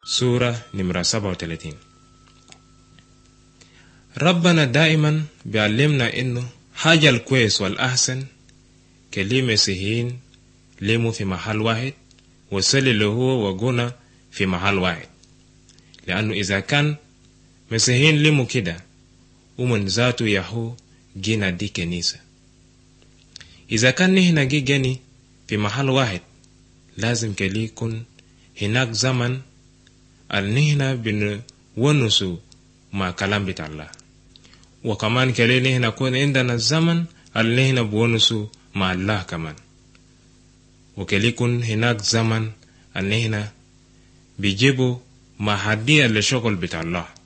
سورة نمرة 37. ربنا دائما بيعلمنا إنه حاجة الكويس والأحسن كلي مسيحيين ليموا في محل واحد وصلي له هو وقونا في محل واحد، لأنه إذا كان مسيحيين ليموا كده ومن ذاته يهو جينا دي كنيسة. إذا كان نحن جيني في محل واحد لازم كلي يكون هناك زمن نحن بنونسوا مع كلام بتاع الله، وكمان كلي نحن يكون عندنا الزمن نحن بونسوا مع الله كمان، وكلي يكون هناك زمن نحن بيجيبوا مع هدية للشغل بتاع الله.